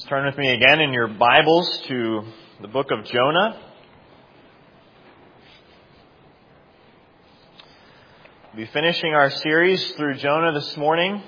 Turn with me again in your Bibles to the book of Jonah. We'll be finishing our series through Jonah this morning.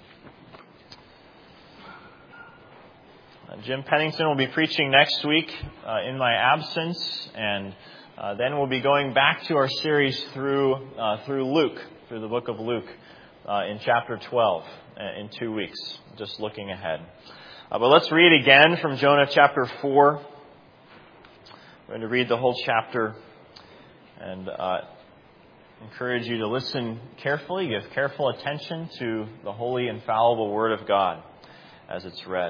Jim Pennington will be preaching next week in my absence, and then we'll be going back to our series through Luke, through the book of Luke, in chapter 12 in 2 weeks, just looking ahead. But let's read again from Jonah chapter 4. We're going to read the whole chapter and encourage you to listen carefully, give careful attention to the holy, infallible Word of God as it's read.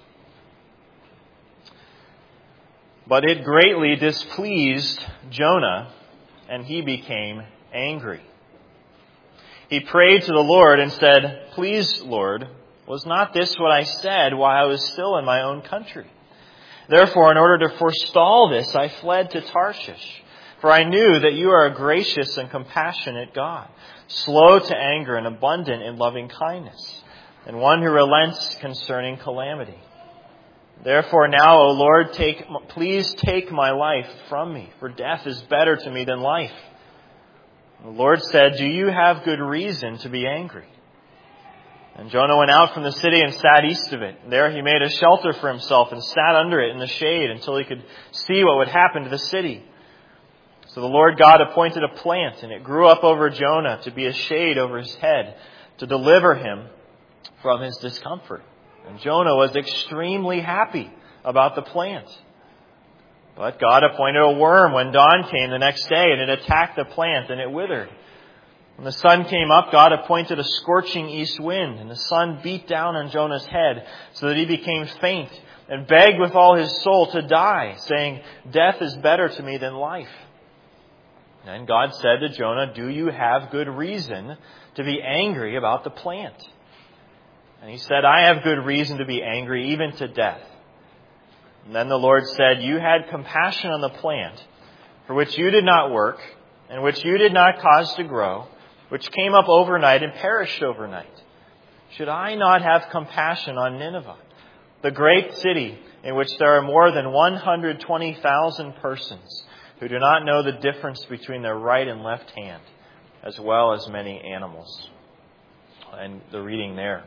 But it greatly displeased Jonah, and he became angry. He prayed to the Lord and said, "Please, Lord, was not this what I said while I was still in my own country? Therefore, in order to forestall this, I fled to Tarshish. For I knew that you are a gracious and compassionate God, slow to anger and abundant in loving kindness, and one who relents concerning calamity. Therefore now, O Lord, please take my life from me, for death is better to me than life." The Lord said, "Do you have good reason to be angry?" And Jonah went out from the city and sat east of it. There he made a shelter for himself and sat under it in the shade until he could see what would happen to the city. So the Lord God appointed a plant, and it grew up over Jonah to be a shade over his head, to deliver him from his discomfort. And Jonah was extremely happy about the plant. But God appointed a worm when dawn came the next day, and it attacked the plant, and it withered. When the sun came up, God appointed a scorching east wind, and the sun beat down on Jonah's head so that he became faint and begged with all his soul to die, saying, "Death is better to me than life." Then God said to Jonah, "Do you have good reason to be angry about the plant?" And he said, "I have good reason to be angry, even to death." And then the Lord said, "You had compassion on the plant, for which you did not work, and which you did not cause to grow, which came up overnight and perished overnight. Should I not have compassion on Nineveh, the great city in which there are more than 120,000 persons who do not know the difference between their right and left hand, as well as many animals?" And the reading there.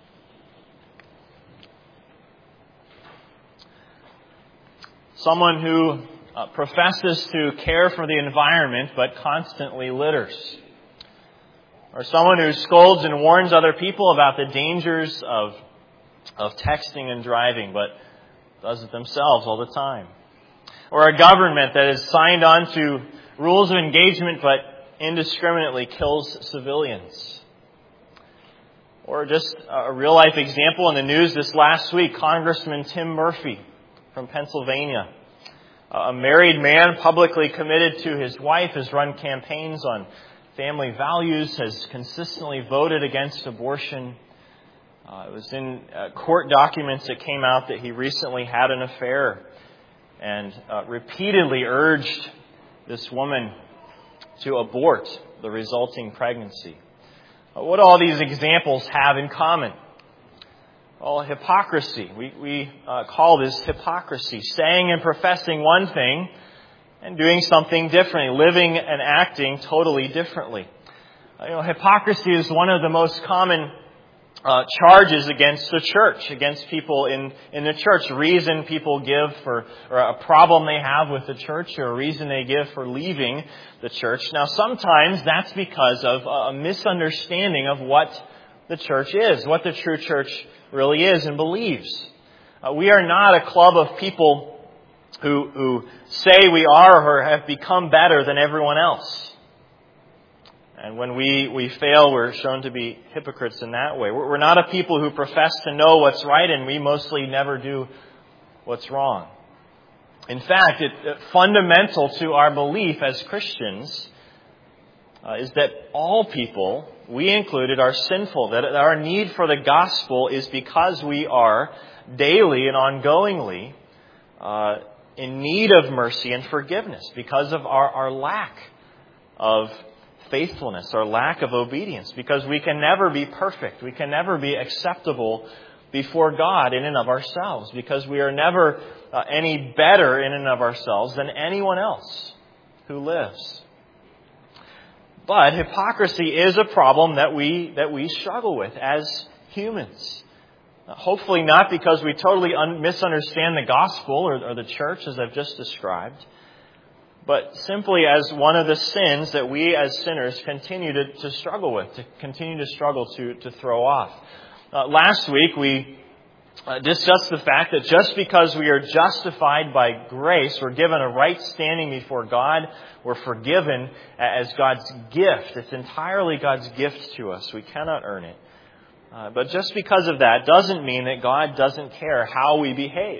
Someone who professes to care for the environment but constantly litters. Or someone who scolds and warns other people about the dangers of texting and driving but does it themselves all the time. Or a government that is signed on to rules of engagement but indiscriminately kills civilians. Or just a real-life example in the news this last week, Congressman Tim Murphy from Pennsylvania. A married man publicly committed to his wife has run campaigns on family values, has consistently voted against abortion. It was in court documents that came out that he recently had an affair and repeatedly urged this woman to abort the resulting pregnancy. What do all these examples have in common? Well, hypocrisy. We call this hypocrisy. Saying and professing one thing and doing something differently. Living and acting totally differently. Hypocrisy is one of the most common charges against the church, against people in the church. Reason people give for, or a problem they have with the church, or a reason they give for leaving the church. Now, sometimes that's because of a misunderstanding of what the church is, what the true church really is and believes. We are not a club of people who say we are or have become better than everyone else. And when we fail, we're shown to be hypocrites in that way. We're not a people who profess to know what's right, and we mostly never do what's wrong. In fact, fundamental to our belief as Christians is that all people, we included, are sinful. That our need for the gospel is because we are daily and ongoingly in need of mercy and forgiveness because of our lack of faithfulness, our lack of obedience, because we can never be perfect. We can never be acceptable before God in and of ourselves, because we are never any better in and of ourselves than anyone else who lives. But hypocrisy is a problem that we struggle with as humans. Hopefully not because we totally misunderstand the gospel or the church as I've just described, but simply as one of the sins that we as sinners continue to struggle with, to throw off. Last week we discussed the fact that just because we are justified by grace, we're given a right standing before God, we're forgiven as God's gift. It's entirely God's gift to us. We cannot earn it. But just because of that doesn't mean that God doesn't care how we behave.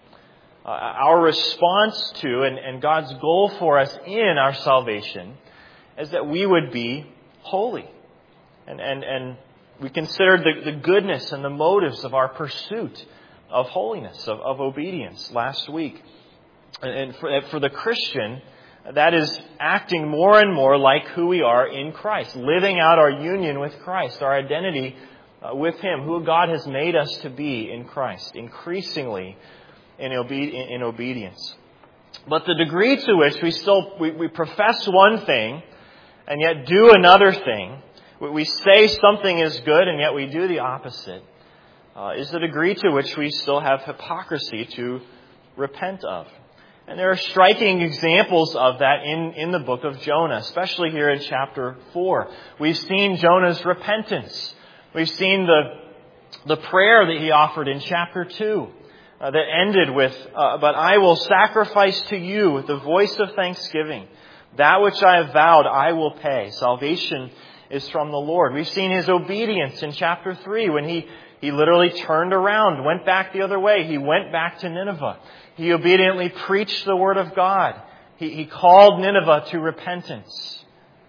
Our response to and God's goal for us in our salvation is that we would be holy. And we considered the goodness and the motives of our pursuit of holiness, of obedience last week. And for the Christian, that is acting more and more like who we are in Christ, living out our union with Christ, our identity with Him, who God has made us to be in Christ, increasingly in obedience. But the degree to which we profess one thing and yet do another thing, we say something is good and yet we do the opposite, is the degree to which we still have hypocrisy to repent of. And there are striking examples of that in the book of Jonah, especially here in chapter 4. We've seen Jonah's repentance. We've seen the prayer that he offered in chapter 2 that ended with, "But I will sacrifice to you with the voice of thanksgiving. That which I have vowed I will pay. Salvation is from the Lord." We've seen his obedience in chapter 3 when he literally turned around, went back the other way. He went back to Nineveh. He obediently preached the word of God. He called Nineveh to repentance.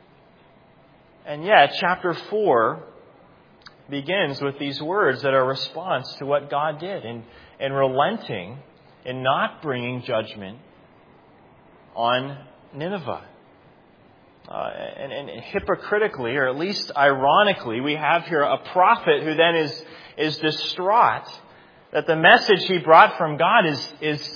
And yet, chapter 4 begins with these words that are a response to what God did in relenting, in not bringing judgment on Nineveh. And hypocritically, or at least ironically, we have here a prophet who then is distraught that the message he brought from God is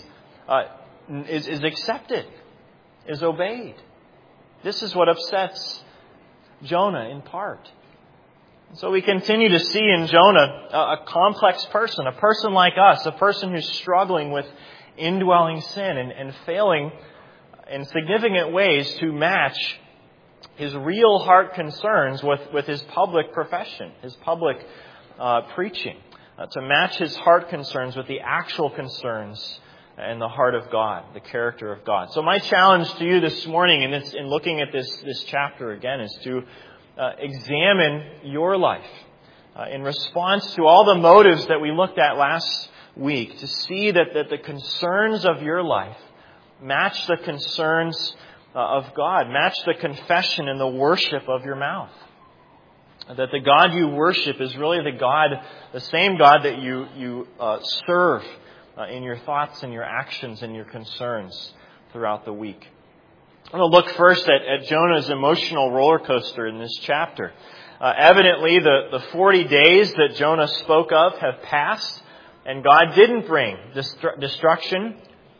accepted, is obeyed. This is what upsets Jonah in part. So we continue to see in Jonah a complex person, a person like us, a person who's struggling with indwelling sin and failing in significant ways to match his real heart concerns with his public profession, his public preaching, to match his heart concerns with the actual concerns and the heart of God, the character of God. So my challenge to you this morning in looking at this chapter again is to examine your life in response to all the motives that we looked at last week, to see that the concerns of your life match the concerns of God, match the confession and the worship of your mouth. That the God you worship is really the same God that you serve in your thoughts and your actions and your concerns throughout the week. I'm going to look first at Jonah's emotional roller coaster in this chapter. Evidently, the 40 days that Jonah spoke of have passed, and God didn't bring destruction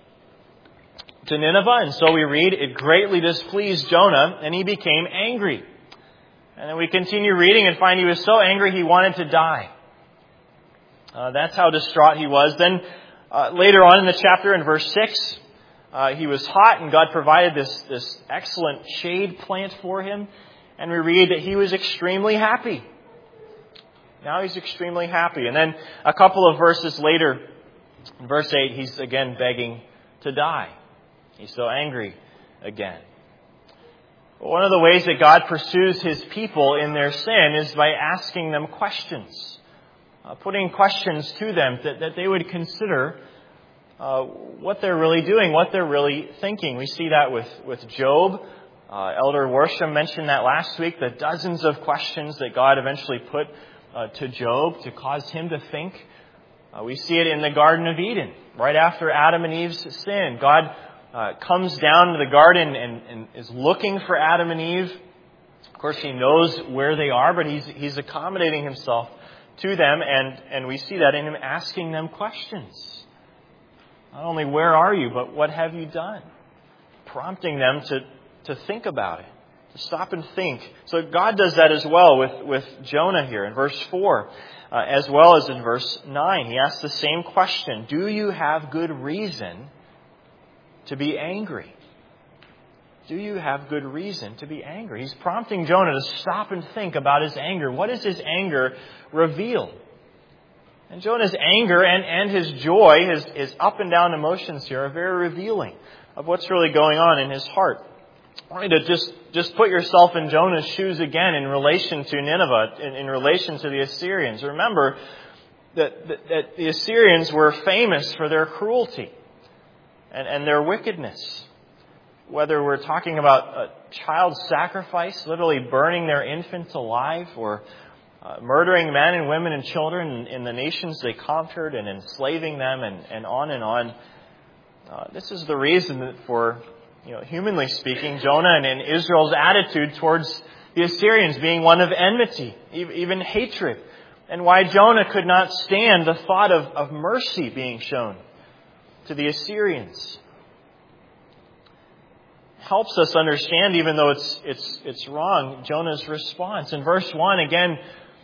to Nineveh. And so we read, it greatly displeased Jonah, and he became angry. And then we continue reading and find he was so angry he wanted to die. That's how distraught he was. Then later on in the chapter, in verse 6, he was hot, and God provided this excellent shade plant for him. And we read that he was extremely happy. Now he's extremely happy. And then a couple of verses later, in verse 8, he's again begging to die. He's so angry again. One of the ways that God pursues His people in their sin is by asking them questions. Putting questions to them that they would consider what they're really doing, what they're really thinking. We see that with Job. Elder Worsham mentioned that last week, the dozens of questions that God eventually put to Job to cause him to think. We see it in the Garden of Eden. Right after Adam and Eve's sin, God comes down to the garden and is looking for Adam and Eve. Of course, He knows where they are, but He's accommodating Himself to them, and we see that in him asking them questions. Not only where are you, but what have you done? Prompting them to think about it, to stop and think. So God does that as well with Jonah here in verse 4, as well as in verse 9. He asks the same question. Do you have good reason to be angry? Do you have good reason to be angry? He's prompting Jonah to stop and think about his anger. What does his anger reveal? And Jonah's anger and his joy, his up and down emotions here, are very revealing of what's really going on in his heart. I want you to just put yourself in Jonah's shoes again in relation to Nineveh, in relation to the Assyrians. Remember that the Assyrians were famous for their cruelty and their wickedness. Whether we're talking about a child sacrifice, literally burning their infants alive, or murdering men and women and children in the nations they conquered and enslaving them and on and on. This is the reason for, humanly speaking, Jonah and Israel's attitude towards the Assyrians being one of enmity, even hatred, and why Jonah could not stand the thought of mercy being shown to the Assyrians. Helps us understand, even though it's wrong, Jonah's response. In verse 1, again,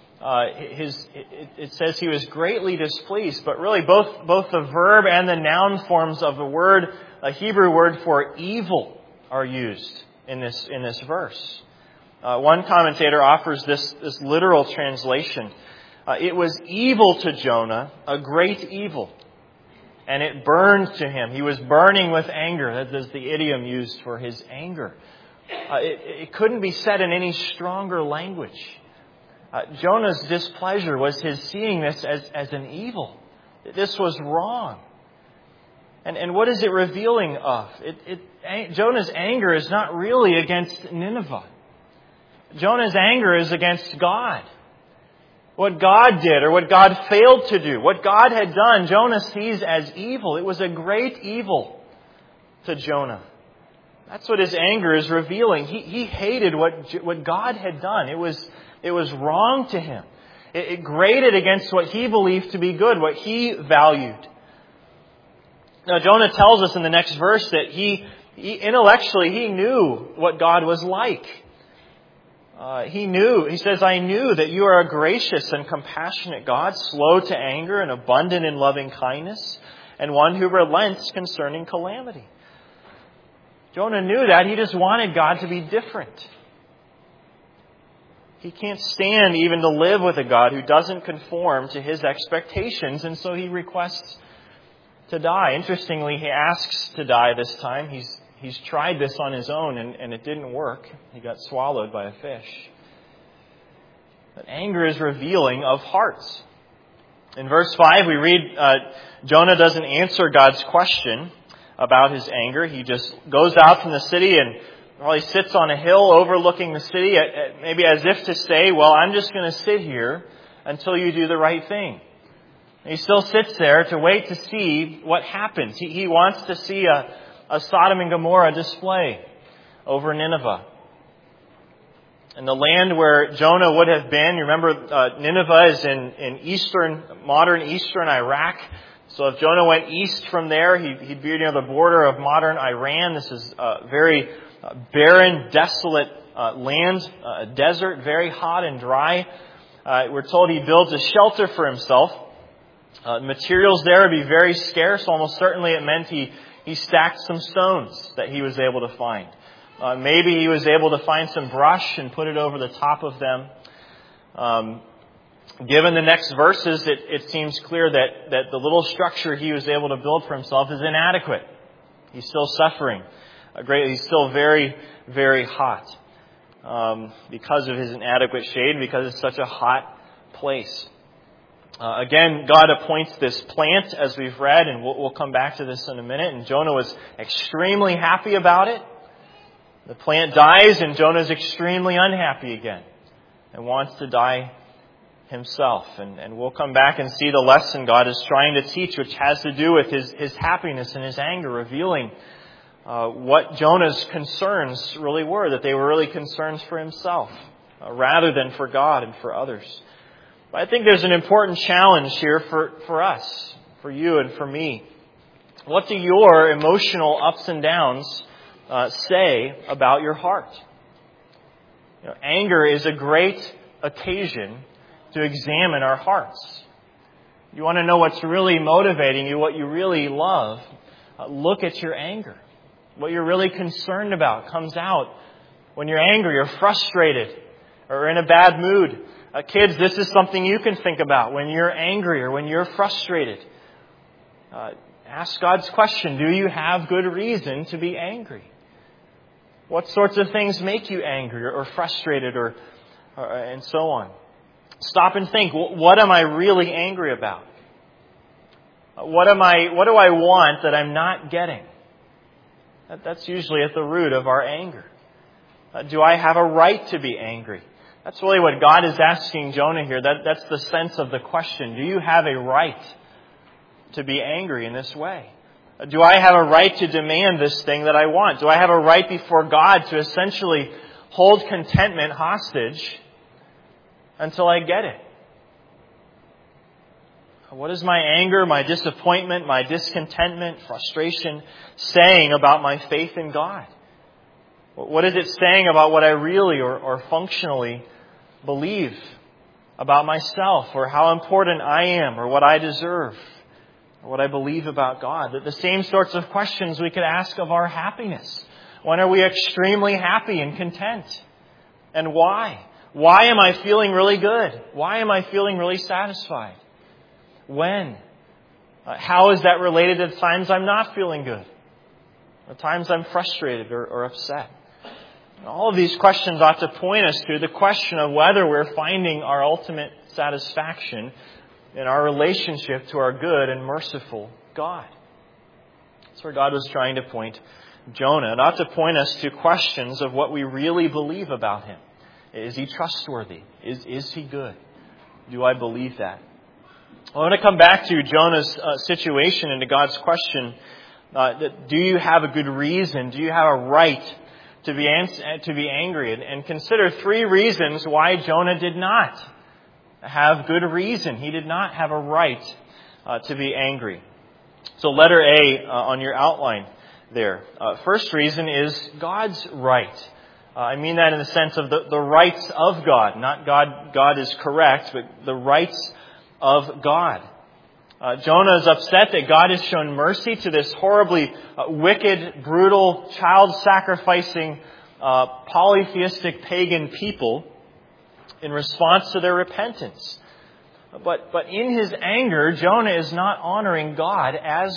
it says he was greatly displeased, but really both the verb and the noun forms of the word, a Hebrew word for evil, are used in this verse. One commentator offers this literal translation. It was evil to Jonah, a great evil. And it burned to him. He was burning with anger. That is the idiom used for his anger. It couldn't be said in any stronger language. Jonah's displeasure was his seeing this as an evil. This was wrong. And what is it revealing of? Jonah's anger is not really against Nineveh. Jonah's anger is against God. What God did or what God failed to do, what God had done, Jonah sees as evil. It was a great evil to Jonah. That's what his anger is revealing. He hated what God had done. It was wrong to him. It grated against what he believed to be good, what he valued. Now Jonah tells us in the next verse that he intellectually he knew what God was like. He says, I knew that you are a gracious and compassionate God, slow to anger and abundant in loving kindness, and one who relents concerning calamity. Jonah knew that. He just wanted God to be different. He can't stand even to live with a God who doesn't conform to his expectations, and so he requests to die. Interestingly, he asks to die this time. He's tried this on his own and it didn't work. He got swallowed by a fish. But anger is revealing of hearts. In verse 5 we read Jonah doesn't answer God's question about his anger. He just goes out from the city and he sits on a hill overlooking the city, maybe as if to say, well, I'm just going to sit here until you do the right thing. And he still sits there to wait to see what happens. He wants to see a Sodom and Gomorrah display over Nineveh. And the land where Jonah would have been, you remember Nineveh is in modern eastern Iraq. So if Jonah went east from there, he'd be near the border of modern Iran. This is a very barren, desolate land, a desert, very hot and dry. We're told he builds a shelter for himself. Materials there would be very scarce. Almost certainly it meant he stacked some stones that he was able to find. Maybe he was able to find some brush and put it over the top of them. Given the next verses, it seems clear that the little structure he was able to build for himself is inadequate. He's still suffering greatly. He's still very, very hot because of his inadequate shade, because it's such a hot place. Again, God appoints this plant, as we've read, and we'll come back to this in a minute. And Jonah was extremely happy about it. The plant dies, and Jonah is extremely unhappy again and wants to die himself. And we'll come back and see the lesson God is trying to teach, which has to do with his happiness and his anger, revealing what Jonah's concerns really were, that they were really concerns for himself rather than for God and for others. But I think there's an important challenge here for us, for you and for me. What do your emotional ups and downs say about your heart? Anger is a great occasion to examine our hearts. You want to know what's really motivating you, what you really love, look at your anger. What you're really concerned about comes out when you're angry or frustrated or in a bad mood. Kids, this is something you can think about when you're angry or when you're frustrated. Ask God's question, do you have good reason to be angry? What sorts of things make you angry or frustrated or and so on? Stop and think, what am I really angry about? What do I want that I'm not getting? That's usually at the root of our anger. Do I have a right to be angry? That's really what God is asking Jonah here. That's the sense of the question. Do you have a right to be angry in this way? Do I have a right to demand this thing that I want? Do I have a right before God to essentially hold contentment hostage until I get it? What is my anger, my disappointment, my discontentment, frustration saying about my faith in God? What is it saying about what I really or functionally believe about myself, or how important I am, or what I deserve, or what I believe about God? The same sorts of questions we could ask of our happiness. When are we extremely happy and content? And why? Why am I feeling really good? Why am I feeling really satisfied? When? How is that related to the times I'm not feeling good? The times I'm frustrated or upset? All of these questions ought to point us to the question of whether we're finding our ultimate satisfaction in our relationship to our good and merciful God. That's where God was trying to point Jonah. It ought to point us to questions of what we really believe about him. Is he trustworthy? Is he good? Do I believe that? I want to come back to Jonah's situation and to God's question. Do you have a good reason? Do you have a right to be angry? And consider 3 reasons why Jonah did not have good reason. He did not have a right to be angry. So letter A on your outline there. First reason is God's right. I mean that in the sense of the rights of God. Not God is correct, but the rights of God. Jonah is upset that God has shown mercy to this horribly wicked, brutal, child-sacrificing, polytheistic pagan people in response to their repentance. But in his anger, Jonah is not honoring God, as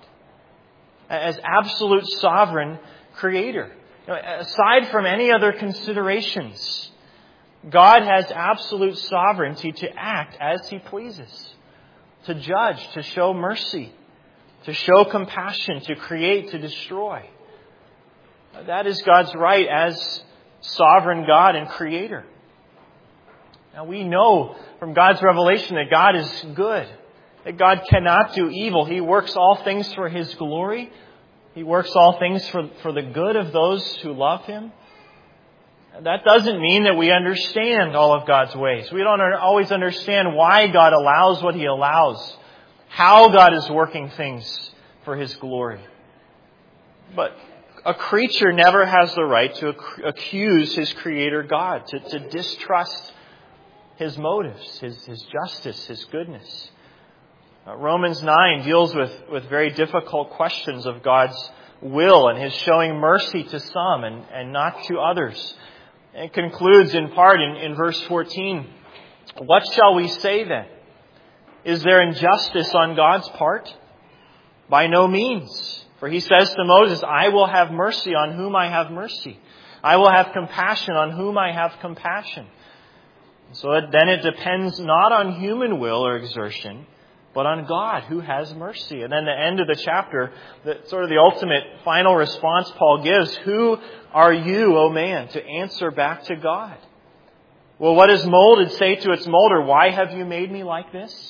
absolute sovereign creator. Aside from any other considerations, God has absolute sovereignty to act as he pleases, to judge, to show mercy, to show compassion, to create, to destroy. That is God's right as sovereign God and creator. Now we know from God's revelation that God is good, that God cannot do evil. He works all things for his glory. He works all things for the good of those who love him. That doesn't mean that we understand all of God's ways. We don't always understand why God allows what he allows, how God is working things for his glory. But a creature never has the right to accuse his creator God, to distrust his motives, his justice, his goodness. Romans 9 deals with very difficult questions of God's will and his showing mercy to some and not to others. It concludes in part in verse 14. What shall we say then? Is there injustice on God's part? By no means. For he says to Moses, I will have mercy on whom I have mercy. I will have compassion on whom I have compassion. So then it depends not on human will or exertion, but on God who has mercy. And then the end of the chapter, sort of the ultimate final response Paul gives, who are you, O man, to answer back to God? Well, what is molded say to its molder, why have you made me like this?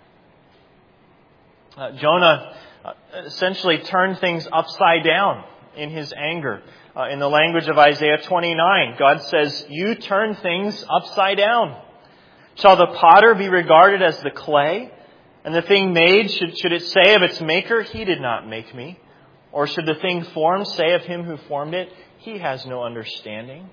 Jonah essentially turned things upside down in his anger. In the language of Isaiah 29, God says, you turn things upside down. Shall the potter be regarded as the clay? And the thing made, should it say of its maker, He did not make me? Or should the thing formed say of Him who formed it, He has no understanding?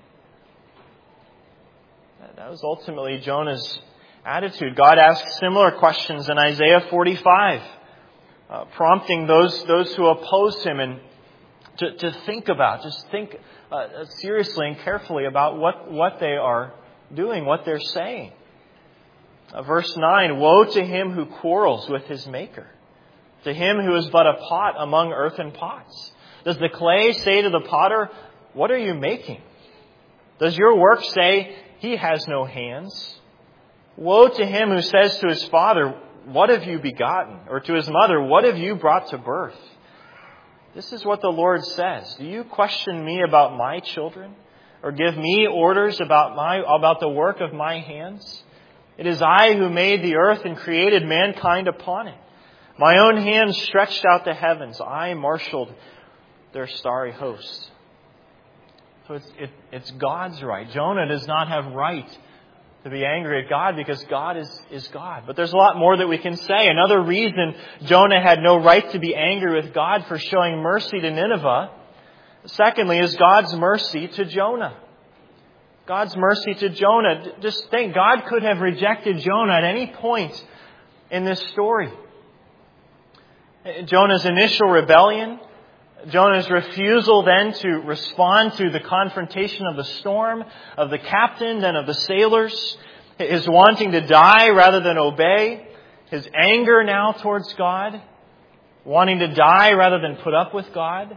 That was ultimately Jonah's attitude. God asks similar questions in Isaiah 45, prompting those who oppose Him and to think about, seriously and carefully about what they are doing, what they're saying. Verse 9, woe to him who quarrels with his maker, to him who is but a pot among earthen pots. Does the clay say to the potter, what are you making? Does your work say, he has no hands? Woe to him who says to his father, what have you begotten? Or to his mother, what have you brought to birth? This is what the Lord says. Do you question me about my children? Or give me orders about the work of my hands? It is I who made the earth and created mankind upon it. My own hand stretched out the heavens. I marshaled their starry hosts. So it's God's right. Jonah does not have right to be angry at God because God is God. But there's a lot more that we can say. Another reason Jonah had no right to be angry with God for showing mercy to Nineveh, secondly, is God's mercy to Jonah. God's mercy to Jonah. Just think, God could have rejected Jonah at any point in this story. Jonah's initial rebellion, Jonah's refusal then to respond to the confrontation of the storm, of the captain and of the sailors, his wanting to die rather than obey, his anger now towards God, wanting to die rather than put up with God.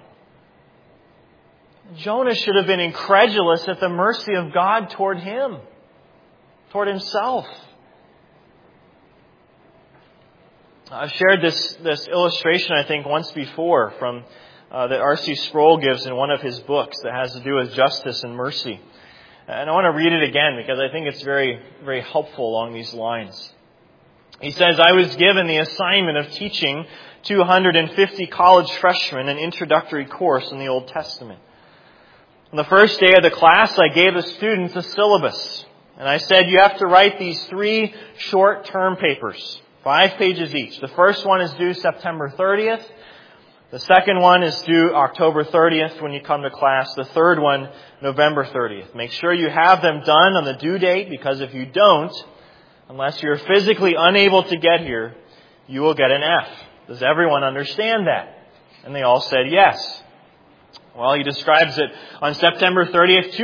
Jonah should have been incredulous at the mercy of God toward him, toward himself. I've shared this illustration, I think, once before from that R.C. Sproul gives in one of his books that has to do with justice and mercy. And I want to read it again because I think it's very, very helpful along these lines. He says, I was given the assignment of teaching 250 college freshmen an introductory course in the Old Testament. On the first day of the class, I gave the students a syllabus. And I said, you have to write these 3 short term papers, 5 pages each. The first one is due September 30th. The second one is due October 30th when you come to class. The third one, November 30th. Make sure you have them done on the due date, because if you don't, unless you're physically unable to get here, you will get an F. Does everyone understand that? And they all said yes. Well, he describes it. On September 30th,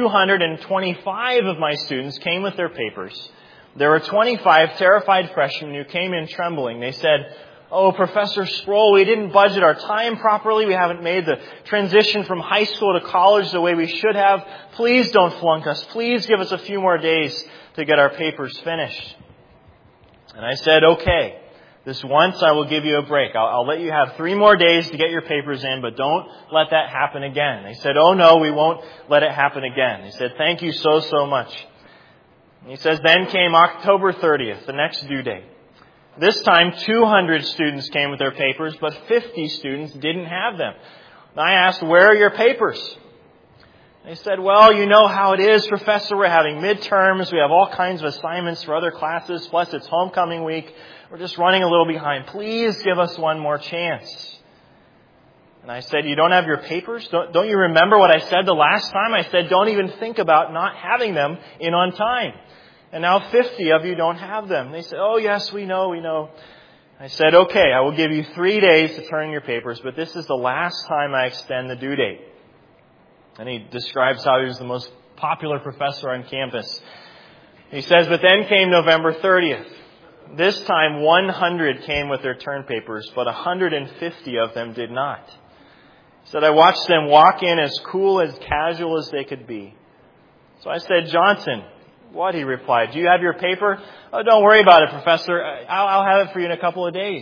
225 of my students came with their papers. There were 25 terrified freshmen who came in trembling. They said, oh, Professor Sproul, we didn't budget our time properly. We haven't made the transition from high school to college the way we should have. Please don't flunk us. Please give us a few more days to get our papers finished. And I said, okay. This once I will give you a break. I'll let you have 3 more days to get your papers in, but don't let that happen again. They said, oh no, we won't let it happen again. He said, thank you so much. And he says, then came October 30th, the next due date. This time, 200 students came with their papers, but 50 students didn't have them. And I asked, where are your papers? They said, well, you know how it is, Professor. We're having midterms. We have all kinds of assignments for other classes, plus it's homecoming week. We're just running a little behind. Please give us one more chance. And I said, you don't have your papers? Don't you remember what I said the last time? I said, don't even think about not having them in on time. And now 50 of you don't have them. They said, oh yes, we know. I said, okay, I will give you 3 days to turn in your papers, but this is the last time I extend the due date. And he describes how he was the most popular professor on campus. He says, but then came November 30th. This time 100 came with their turn papers, but 150 of them did not. He said, I watched them walk in as cool, as casual as they could be. So I said, Johnson, what? He replied, do you have your paper? Oh, don't worry about it, Professor. I'll have it for you in a couple of days.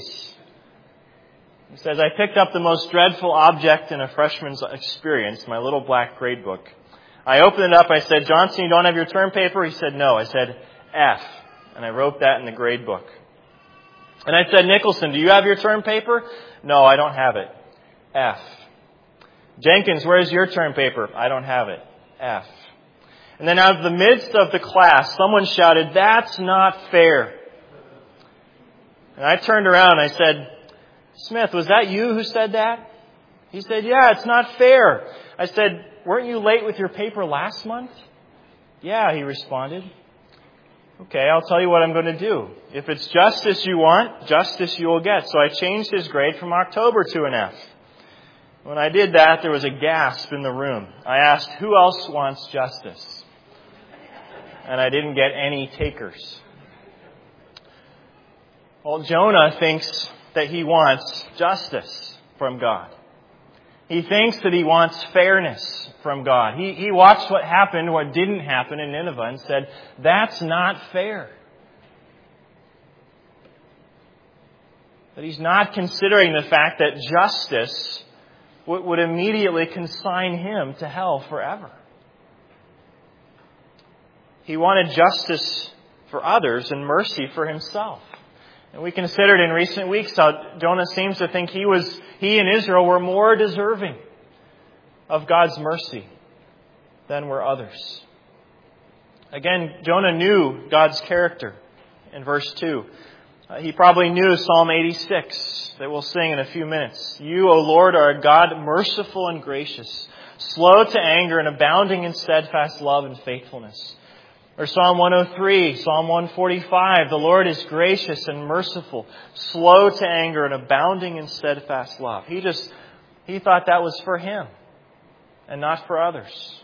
He says, I picked up the most dreadful object in a freshman's experience, my little black grade book. I opened it up. I said, Johnson, you don't have your term paper? He said, no. I said, F. And I wrote that in the grade book. And I said, Nicholson, do you have your term paper? No, I don't have it. F. Jenkins, where's your term paper? I don't have it. F. And then out of the midst of the class, someone shouted, "That's not fair." And I turned around and I said, "Smith, was that you who said that?" He said, "Yeah, it's not fair." I said, "Weren't you late with your paper last month?" "Yeah," he responded. "Okay, I'll tell you what I'm going to do. If it's justice you want, justice you will get." So I changed his grade from October to an F. When I did that, there was a gasp in the room. I asked, "Who else wants justice?" And I didn't get any takers. Well, Jonah thinks that he wants justice from God. He thinks that he wants fairness from God. He watched what happened, what didn't happen in Nineveh, and said, "That's not fair." But he's not considering the fact that justice would immediately consign him to hell forever. He wanted justice for others and mercy for himself. And we considered in recent weeks how Jonah seems to think he and Israel were more deserving of God's mercy than were others. Again, Jonah knew God's character in verse 2. He probably knew Psalm 86 that we'll sing in a few minutes. "You, O Lord, are a God merciful and gracious, slow to anger and abounding in steadfast love and faithfulness." Or Psalm 103, Psalm 145, "The Lord is gracious and merciful, slow to anger and abounding in steadfast love." He thought that was for him and not for others.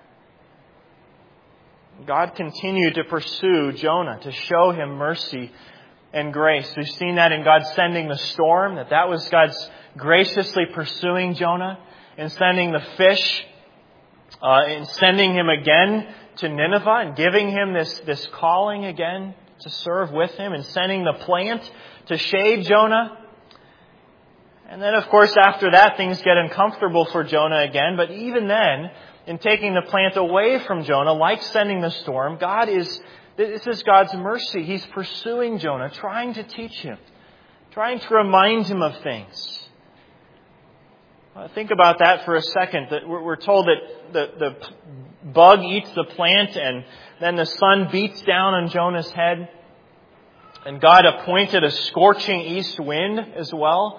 God continued to pursue Jonah, to show him mercy and grace. We've seen that in God sending the storm, that was God's graciously pursuing Jonah, and sending the fish, and sending him again to Nineveh and giving him this calling again to serve with him, and sending the plant to shade Jonah. And then, of course, after that, things get uncomfortable for Jonah again. But even then, in taking the plant away from Jonah, like sending the storm, this is God's mercy. He's pursuing Jonah, trying to teach him, trying to remind him of things. Think about that for a second. That we're told that the bug eats the plant, and then the sun beats down on Jonah's head. And God appointed a scorching east wind as well.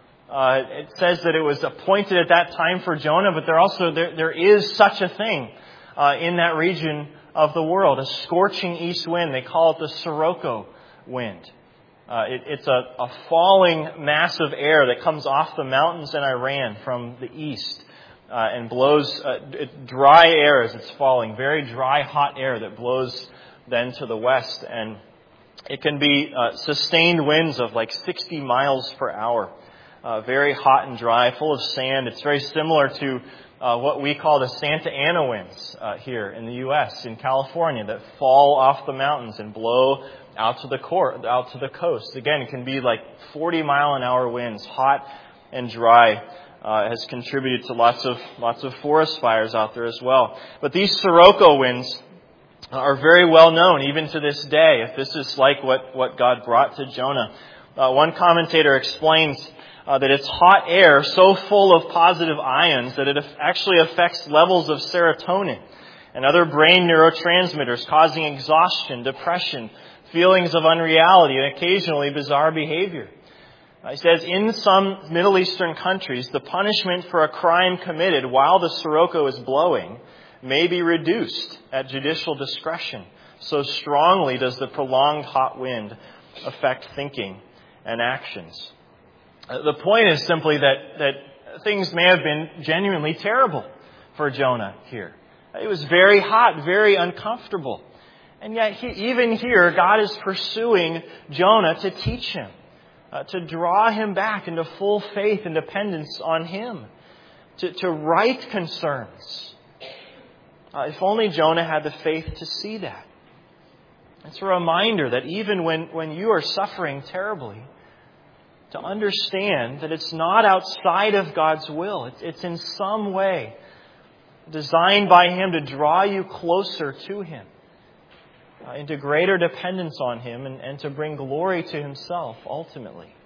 It says that it was appointed at that time for Jonah, but there is such a thing in that region of the world, a scorching east wind. They call it the Sirocco wind. It's a falling mass of air that comes off the mountains in Iran from the east and blows dry air as it's falling, very dry, hot air that blows then to the west. And it can be sustained winds of like 60 miles per hour, very hot and dry, full of sand. It's very similar to what we call the Santa Ana winds here in the U.S., in California, that fall off the mountains and blow out to the coast. Again, it can be like 40-mile-an-hour winds, hot and dry. Has contributed to lots of forest fires out there as well. But these Sirocco winds are very well known even to this day, if this is like what God brought to Jonah. One commentator explains that it's hot air so full of positive ions that it actually affects levels of serotonin and other brain neurotransmitters, causing exhaustion, depression, feelings of unreality, and occasionally bizarre behavior. He says, in some Middle Eastern countries, the punishment for a crime committed while the Sirocco is blowing may be reduced at judicial discretion. So strongly does the prolonged hot wind affect thinking and actions. The point is simply that things may have been genuinely terrible for Jonah here. It was very hot, very uncomfortable. And yet, even here, God is pursuing Jonah to teach him, to draw him back into full faith and dependence on him, to right concerns. If only Jonah had the faith to see that. It's a reminder that even when you are suffering terribly, to understand that it's not outside of God's will. It's in some way designed by Him to draw you closer to Him, into greater dependence on Him, and to bring glory to Himself ultimately.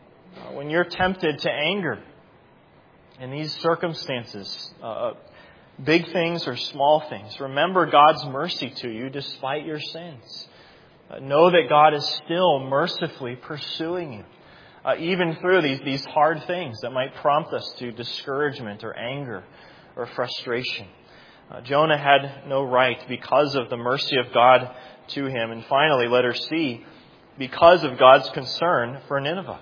When you're tempted to anger in these circumstances, big things or small things. Remember God's mercy to you despite your sins. Know that God is still mercifully pursuing you, even through these hard things that might prompt us to discouragement or anger or frustration. Jonah had no right because of the mercy of God to him. And finally, letter C, because of God's concern for Nineveh.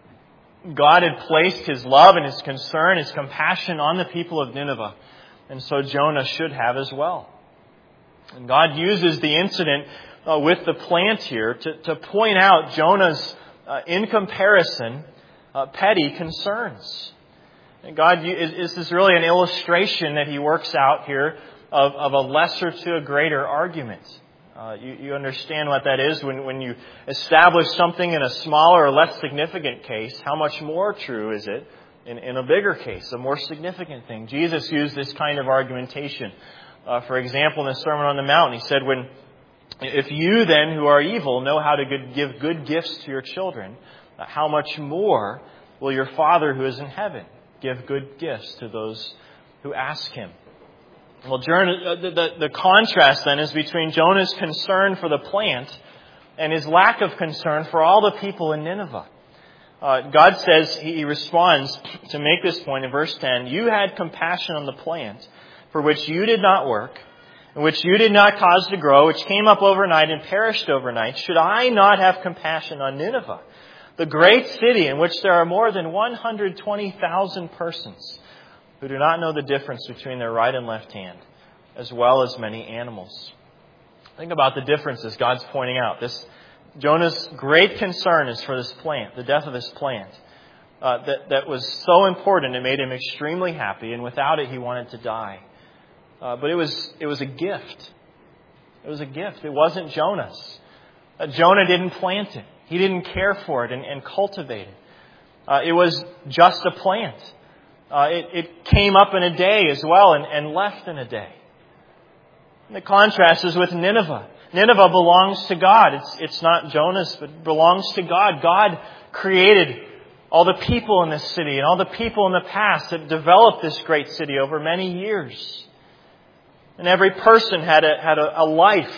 God had placed His love and His concern, His compassion on the people of Nineveh. And so Jonah should have as well. And God uses the incident with the plant here to point out Jonah's, in comparison, petty concerns. And God, this is really an illustration that He works out here of a lesser to a greater argument. You understand what that is when you establish something in a smaller or less significant case. How much more true is it in a bigger case, a more significant thing? Jesus used this kind of argumentation. For example, in the Sermon on the Mount, He said, if you then who are evil know how to give good gifts to your children, how much more will your Father who is in heaven give good gifts to those who ask Him? Well, the contrast then is between Jonah's concern for the plant and his lack of concern for all the people in Nineveh. God says, He responds to make this point in verse 10, you had compassion on the plant for which you did not work, and which you did not cause to grow, which came up overnight and perished overnight. Should I not have compassion on Nineveh, the great city in which there are more than 120,000 persons who do not know the difference between their right and left hand, as well as many animals? Think about the differences God's pointing out. Jonah's great concern is for this plant, the death of this plant, that was so important. It made him extremely happy, and without it, he wanted to die. But it was a gift. It was a gift. It wasn't Jonah's. Jonah didn't plant it. He didn't care for it and cultivate it. It was just a plant. It came up in a day as well and left in a day. And the contrast is with Nineveh. Nineveh belongs to God. It's not Jonah's, but it belongs to God. God created all the people in this city and all the people in the past that developed this great city over many years. And every person had a life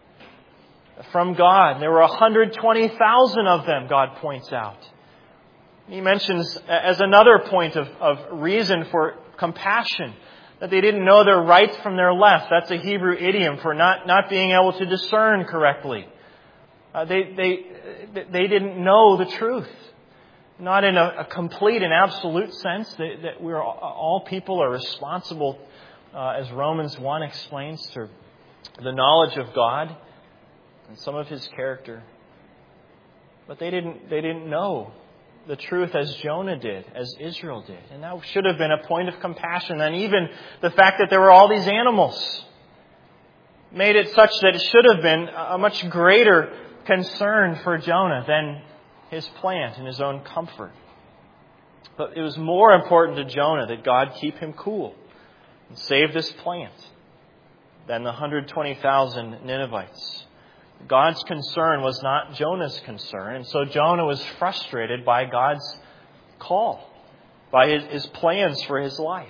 from God. There were 120,000 of them, God points out. He mentions as another point of reason for compassion that they didn't know their right from their left. That's a Hebrew idiom for not being able to discern correctly. They didn't know the truth. Not in a complete and absolute sense that all people are responsible, as Romans 1 explains, to the knowledge of God and some of His character. But they didn't know the truth as Jonah did, as Israel did. And that should have been a point of compassion. And even the fact that there were all these animals made it such that it should have been a much greater concern for Jonah than his plant and his own comfort. But it was more important to Jonah that God keep him cool and save this plant than the 120,000 Ninevites. God's concern was not Jonah's concern, and so Jonah was frustrated by God's call, by his plans for his life.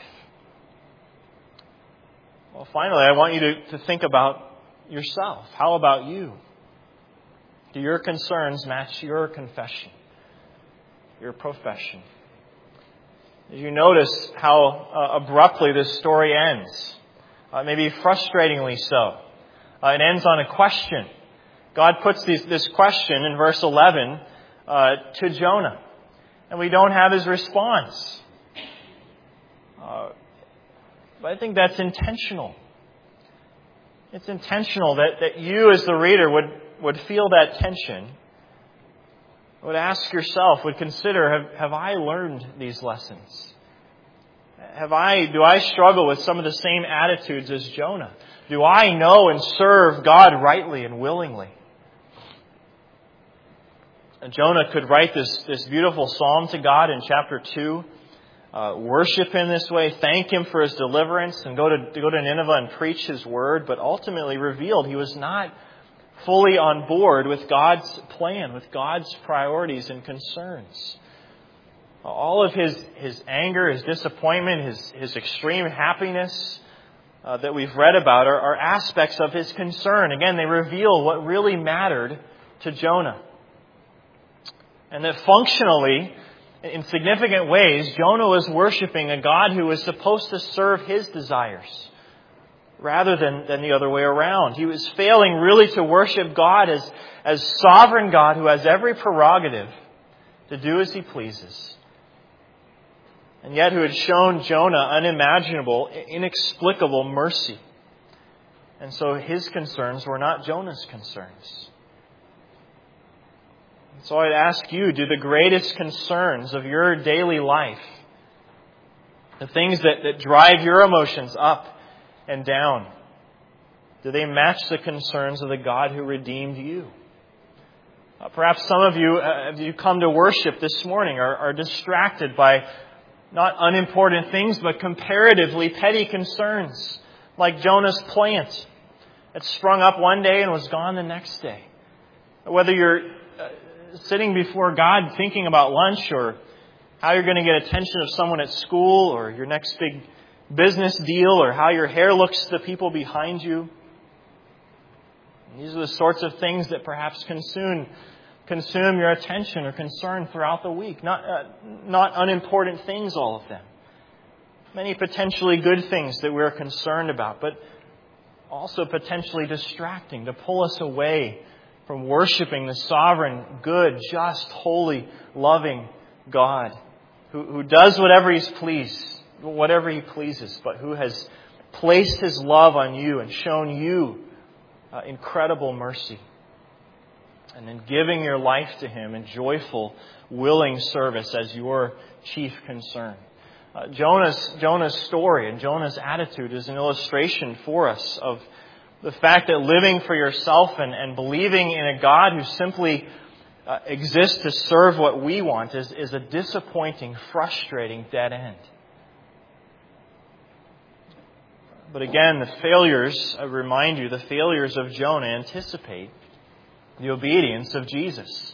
Well, finally, I want you to think about yourself. How about you? Do your concerns match your confession, your profession? As you notice how abruptly this story ends, maybe frustratingly so. It ends on a question. God puts this question in verse 11 to Jonah, and we don't have his response. But I think that's intentional. It's intentional that you as the reader would feel that tension, would ask yourself, would consider, have I learned these lessons? Do I struggle with some of the same attitudes as Jonah? Do I know and serve God rightly and willingly? And Jonah could write this beautiful psalm to God in chapter 2, worship Him this way, thank Him for His deliverance, and go to Nineveh and preach His word, but ultimately revealed he was not fully on board with God's plan, with God's priorities and concerns. All of his anger, his disappointment, his extreme happiness, that we've read about are aspects of his concern. Again, they reveal what really mattered to Jonah. And that functionally, in significant ways, Jonah was worshiping a God who was supposed to serve his desires rather than the other way around. He was failing really to worship God as sovereign God who has every prerogative to do as he pleases. And yet who had shown Jonah unimaginable, inexplicable mercy. And so his concerns were not Jonah's concerns. So I'd ask you, do the greatest concerns of your daily life, the things that drive your emotions up and down, do they match the concerns of the God who redeemed you? Perhaps some of you, as you come to worship this morning, are distracted by not unimportant things, but comparatively petty concerns, like Jonah's plant that sprung up one day and was gone the next day. Whether you're sitting before God thinking about lunch or how you're going to get attention of someone at school or your next big business deal or how your hair looks to the people behind you. These are the sorts of things that perhaps consume your attention or concern throughout the week. Not unimportant things, all of them. Many potentially good things that we're concerned about, but also potentially distracting to pull us away from worshiping the sovereign, good, just, holy, loving God who does whatever he pleases, but who has placed his love on you and shown you incredible mercy. And in giving your life to him in joyful, willing service as your chief concern. Jonah's story and Jonah's attitude is an illustration for us of the fact that living for yourself and believing in a God who simply exists to serve what we want is a disappointing, frustrating dead end. But again, I remind you, the failures of Jonah anticipate the obedience of Jesus.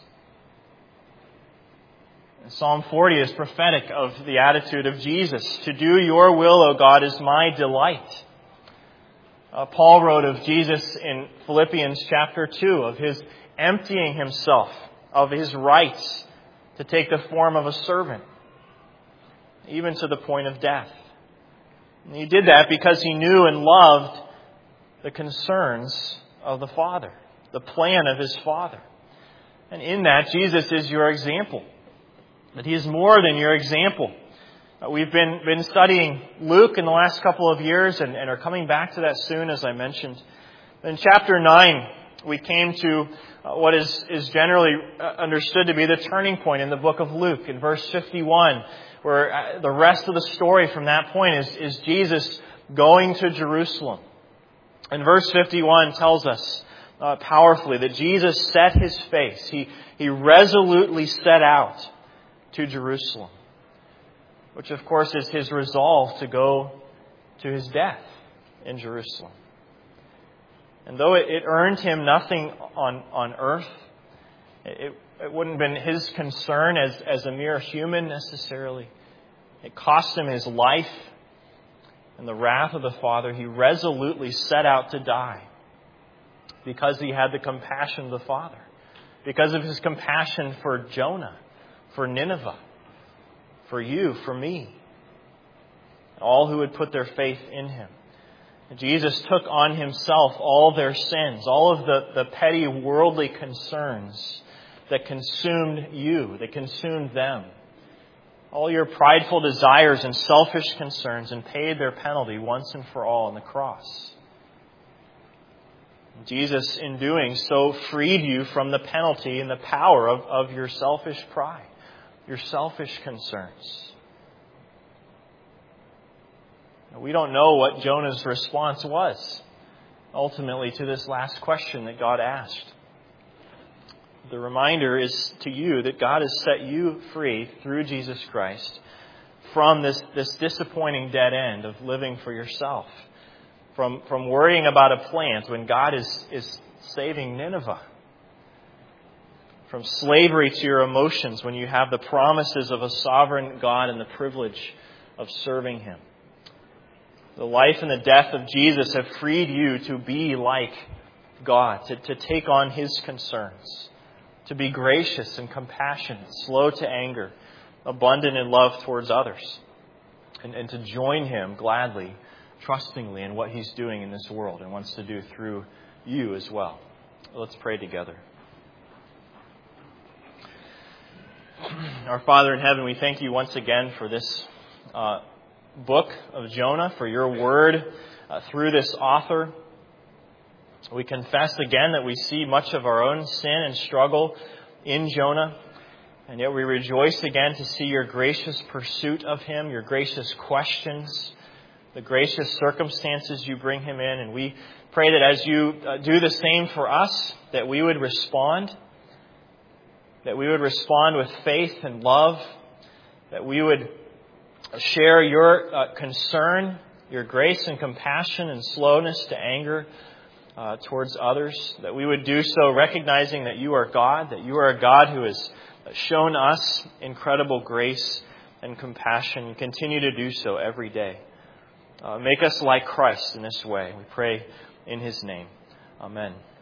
Psalm 40 is prophetic of the attitude of Jesus. To do your will, O God, is my delight. Paul wrote of Jesus in Philippians chapter 2, of his emptying himself of his rights to take the form of a servant, even to the point of death. And he did that because he knew and loved the concerns of the Father, the plan of his Father. And in that, Jesus is your example. But he is more than your example. We've been studying Luke in the last couple of years and are coming back to that soon, as I mentioned. In chapter 9, we came to what is generally understood to be the turning point in the book of Luke, in verse 51, where the rest of the story from that point is Jesus going to Jerusalem. And verse 51 tells us powerfully that Jesus set his face. He resolutely set out to Jerusalem, which of course is his resolve to go to his death in Jerusalem. And though it earned him nothing on earth, it wouldn't have been his concern as a mere human necessarily. It cost him his life and the wrath of the Father. He resolutely set out to die because he had the compassion of the Father, because of his compassion for Jonah, for Nineveh, for you, for me, all who would put their faith in him. Jesus took on himself all their sins, all of the petty worldly concerns that consumed you, that consumed them, all your prideful desires and selfish concerns, and paid their penalty once and for all on the cross. Jesus, in doing so, freed you from the penalty and the power of your selfish pride, your selfish concerns. We don't know what Jonah's response was ultimately to this last question that God asked. The reminder is to you that God has set you free through Jesus Christ from this disappointing dead end of living for yourself, from worrying about a plant when God is saving Nineveh, from slavery to your emotions when you have the promises of a sovereign God and the privilege of serving him. The life and the death of Jesus have freed you to be like God, to take on His concerns, to be gracious and compassionate, slow to anger, abundant in love towards others, and to join Him gladly, trustingly in what He's doing in this world and wants to do through you as well. Let's pray together. Our Father in heaven, we thank you once again for this book of Jonah, for your word through this author. We confess again that we see much of our own sin and struggle in Jonah, and yet we rejoice again to see your gracious pursuit of him, your gracious questions, the gracious circumstances you bring him in. And we pray that as you do the same for us, that we would respond with faith and love, that we would share your concern, your grace and compassion and slowness to anger towards others, that we would do so recognizing that you are God, that you are a God who has shown us incredible grace and compassion, and continue to do so every day. Make us like Christ in this way. We pray in His name. Amen.